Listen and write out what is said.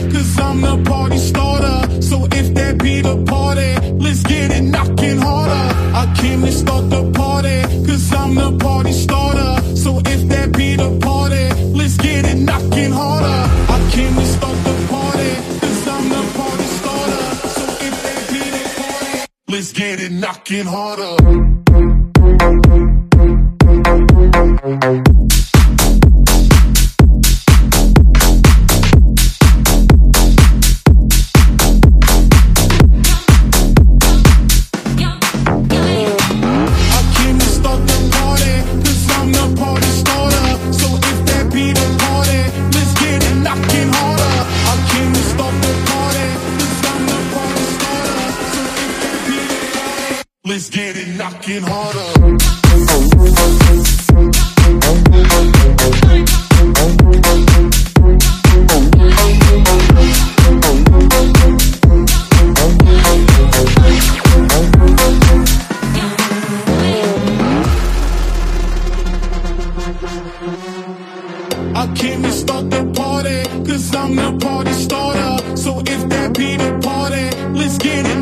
cause I'm the party starter. So if that be the party, let's get it knocking harder. I came to start the party, cause I'm the party starter. So if that be the party, let's get it knocking harder. I came to start the party, cause I'm the party starter. So if that be the party, let's get it knocking harder. Let's get it knocking harder. I came to start the party, cause I'm the party starter. So if that be the party, let's get it